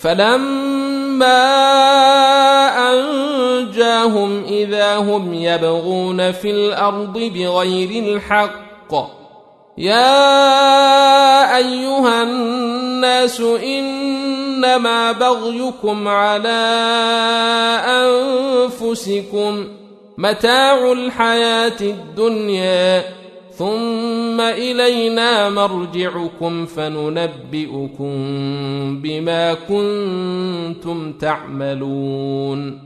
فلما أنجاهم إذا هم يبغون في الأرض بغير الحق يا أيها الناس إنما بغيكم على أنفسكم متاع الحياة الدنيا ثم إلينا مرجعكم فننبئكم بما كنتم تعملون